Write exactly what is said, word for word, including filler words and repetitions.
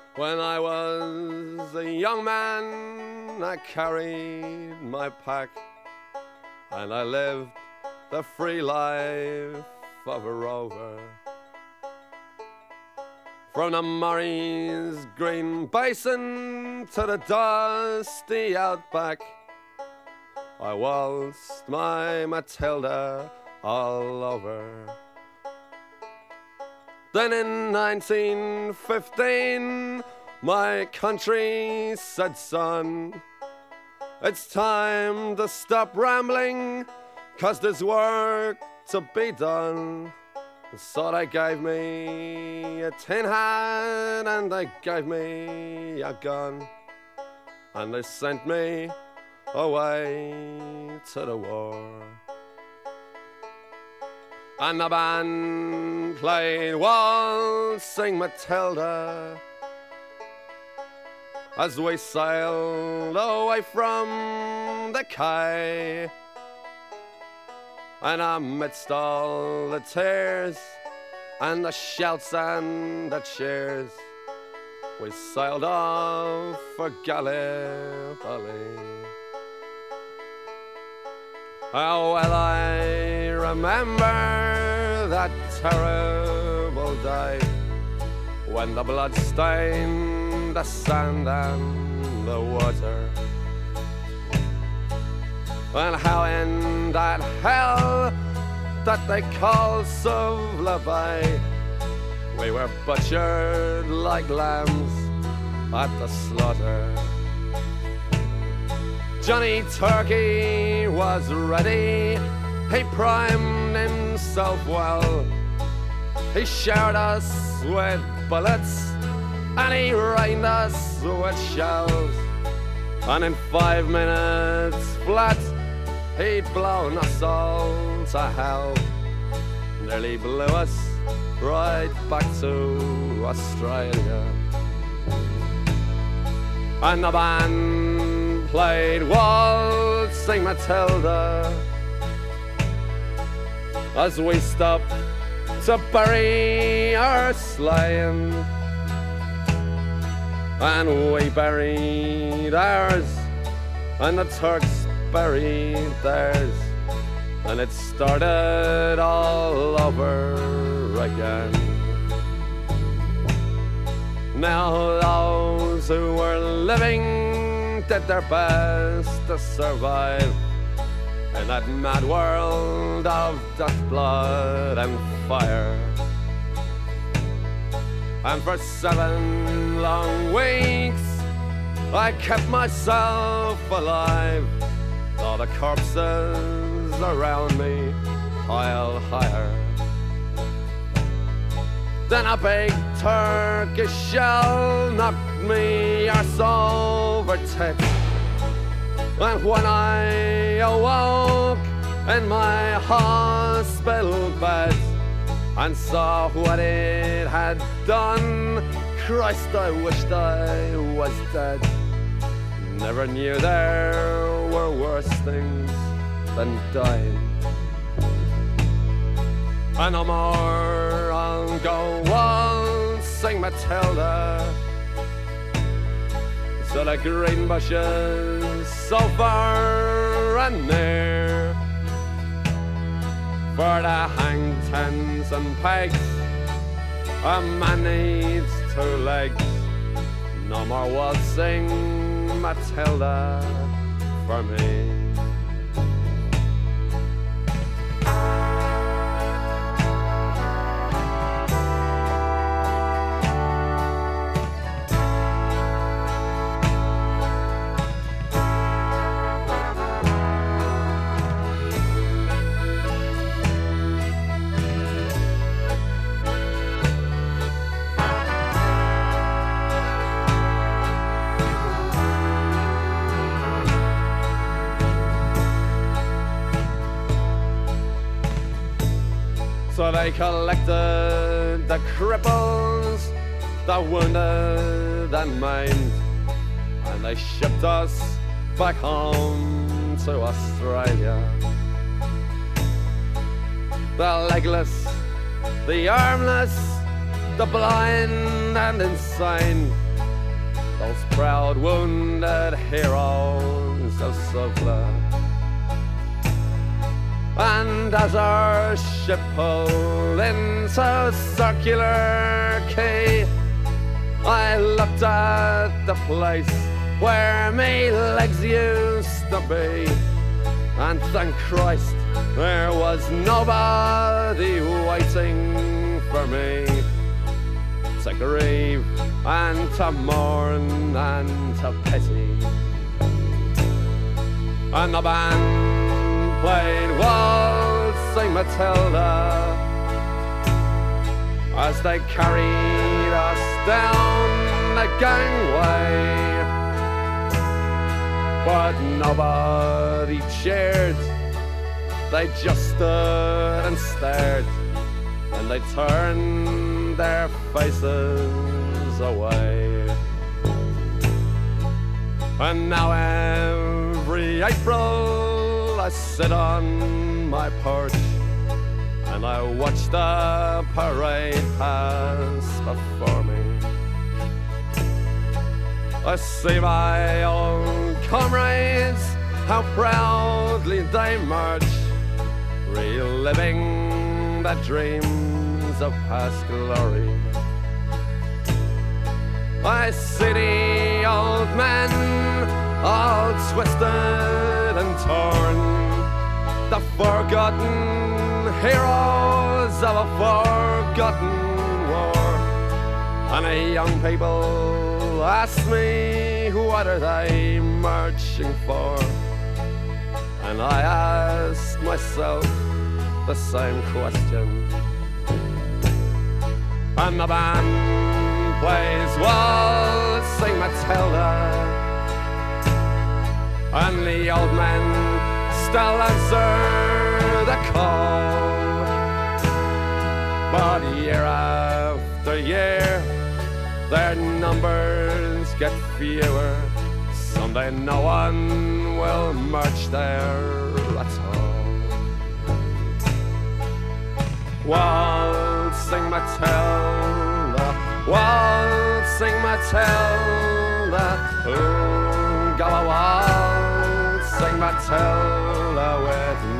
When I was a young man, I carried my pack, and I lived the free life of a rover. From the Murray's green basin to the dusty outback, I waltzed my Matilda all over. Then in nineteen fifteen, my country said, son, it's time to stop rambling, 'cause there's work to be done. So they gave me a tin hat and they gave me a gun, and they sent me away to the war. And the band played Waltzing Matilda as we sailed away from the quay. And amidst all the tears and the shouts and the cheers, we sailed off for Gallipoli. How well I remember that terrible day when the blood stained the sand and the water, and how in that hell that they call Suvla Bay, we were butchered like lambs at the slaughter. Johnny Turkey was ready, he primed himself well. He showered us with bullets and he rained us with shells. And in five minutes flat, he'd blown us all to hell. Nearly blew us right back to Australia. And the band played Waltzing Matilda as we stopped to bury our slain. And we buried ours, and the Turks buried theirs, and it started all over again. Now those who were living did their best to survive in that mad world of death, blood and fire. And for seven long weeks I kept myself alive, all the corpses around me piled higher. Then a big Turkish shell knocked me arse over tits, and when I awoke in my hospital bed and saw what it had done, Christ, I wished I was dead. Never knew there were worse things than dying. And no more I'll go waltzing Matilda to the green bushes so far and near. For the hang tens and pegs, a man needs two legs. No more waltzing Matilda for me. So they collected the cripples, the wounded and maimed, and they shipped us back home to Australia. The legless, the armless, the blind and insane, those proud wounded heroes of Suvla. And as our ship pulled into Circular Quay, I looked at the place where me legs used to be, and thank Christ there was nobody waiting for me to grieve and to mourn and to pity. And the band played Waltzing Matilda as they carried us down the gangway, but nobody cheered. They just stood and stared, and they turned their faces away. And now every April I sit on my porch and I watch the parade pass before me. I see my old comrades, how proudly they march, reliving the dreams of past glory. I see the old men, all twisted and torn, the forgotten heroes of a forgotten war. And the young people ask me, what are they marching for? And I ask myself the same question. And the band plays Waltzing Matilda, and the old men still answer the call. But year after year their numbers get fewer. Someday no one will march there at all. Waltzing Matilda, waltzing Matilda, oh, go a waltzing Matilda with me.